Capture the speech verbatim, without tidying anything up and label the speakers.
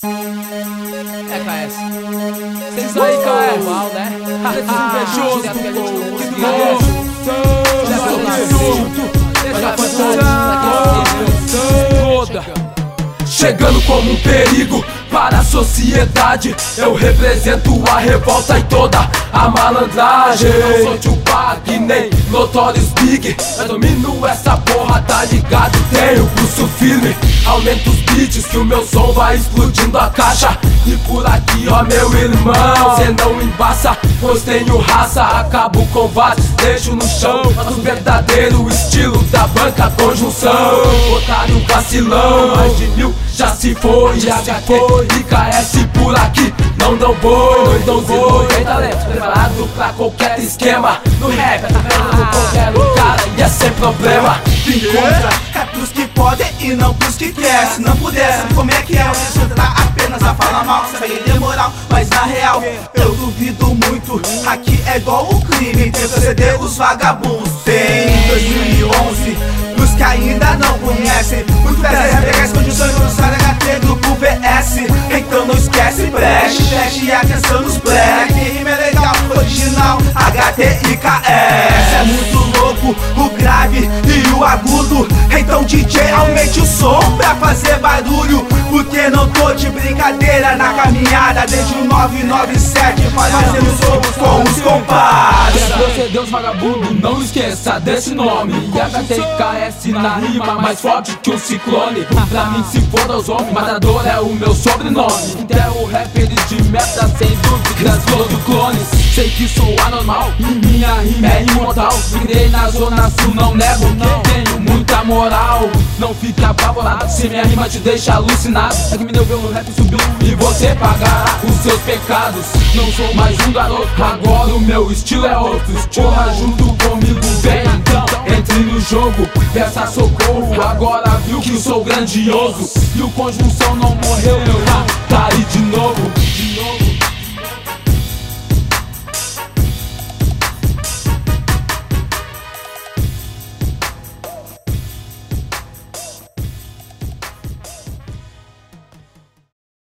Speaker 1: É, K S. Sem isso aí, K S. Mal, né? Invejoso.
Speaker 2: Chegando como um perigo para a sociedade, eu represento a revolta e toda a malandragem. Eu sou Tupac que nem Notorious Big, eu domino essa porra, tá ligado? Tenho pulso firme, aumento os beats que o meu som vai explodindo a caixa. E por aqui, ó meu irmão, cê não embaça, pois tenho raça. Acabo com vários, deixo no chão, mas o verdadeiro estilo da banca conjunção. Otário vacilão, mais de mil já se foi, já se foi. E K S por aqui, não dão boi, não dão boi. Tem talento, preparado pra qualquer esquema. No rap, atacando qualquer lugar e é sem problema.
Speaker 3: Vim contra, é pros que podem e não pros que quer. Se não pudesse, como é que é? Você tá apenas a falar mal, sabe de moral, mas na real eu duvido muito. Aqui é igual o crime, tem suceder os vagabundos. Tem dois mil e onze, pros que ainda não conhecem. Muito prazer, pegar as condições do H T Grupo V S. Então não esquece, preste, preste atenção nos black. Rima é legal, original, H T I K S. É muito louco o grave e o agudo. Então D J aumente o som pra fazer barulho, porque não tô de brincadeira na caminhada desde o nove nove sete, fazendo som com os compadres.
Speaker 2: Você Deus vagabundo, não esqueça desse nome. E H T I K S na rima mais forte que um ciclone. Pra mim se for aos homens, matador é o meu sobrenome. Enterro rappers de merda sem dúvidas, todo clones. Sei que sou anormal, minha rima é imortal. Virei na zona sul, não nego que tenho muita moral. Não fique apavorado se minha rima te deixa alucinado. É que me deu ver o rap subiu e você pagará os seus pecados. Não sou mais um garoto, agora o meu estilo é outro. Porra, junto comigo, vem então, entre no jogo, peça socorro. Agora viu que sou grandioso e o conjunção não morreu.